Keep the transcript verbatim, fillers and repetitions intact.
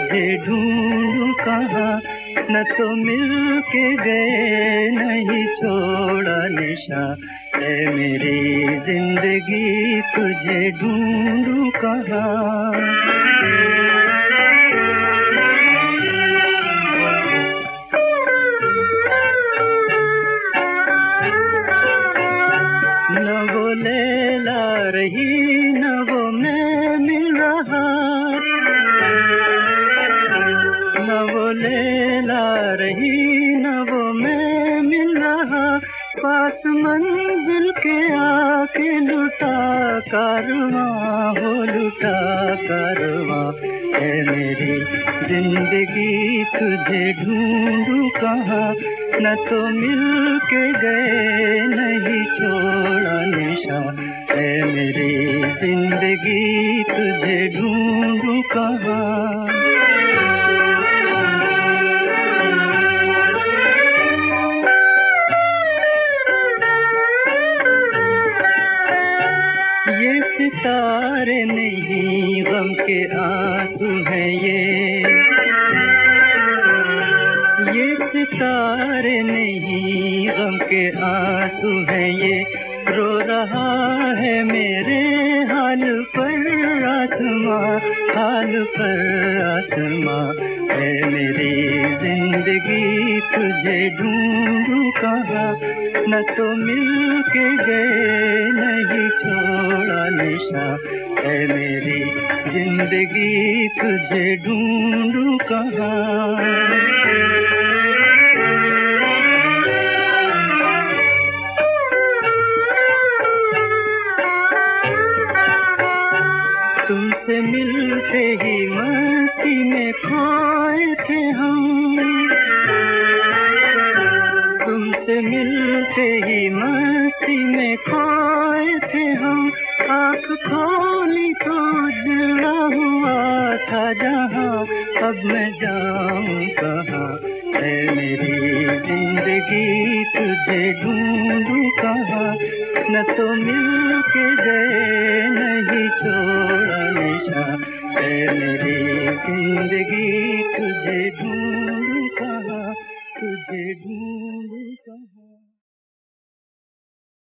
तुझे ढूंढूं कहाँ, न तो मिल के गए नहीं छोड़ा निशा। ऐ मेरी जिंदगी तुझे ढूंढूं कहाँ। न वो लैला रही न वो मैं मिल रहा, न वो लैला रही न वो मैं मिल रहा। पास मंजिल के आके लुटा कारवां हो लुटा कारवां। है मेरी जिंदगी तुझे ढूंढूं कहाँ, न तो मिल के गए नहीं छोड़ा निशा। है मेरी जिंदगी तुझे ढूंढूं कहाँ। ये सितारे नहीं गम के आंसू हैं ये, ये सितारे नहीं गम के आंसू हैं ये। रो रहा है मेरे हाल पर आसमां, हाल पर आसमां। है मेरी जिंदगी तुझे ढूंढूं कहाँ, न तो मिल के गए नहीं छोड़ा निशा। है मेरी जिंदगी तुझे ढूंढूं कहाँ। तुमसे मिलते ही मस्ती में खोए थे हम, तुमसे मिलते ही मस्ती में खोए थे हम। आँख खोली तो उजड़ा हुआ था जहाँ, अब मैं जाऊँ कहाँ। है मेरी जिंदगी तुझे ढूंढूं कहाँ, न तो मिल के गए नहीं छोड़ा निशा। है मेरी जिंदगी तुझे ढूंढूं कहाँ, तुझे ढूंढूं।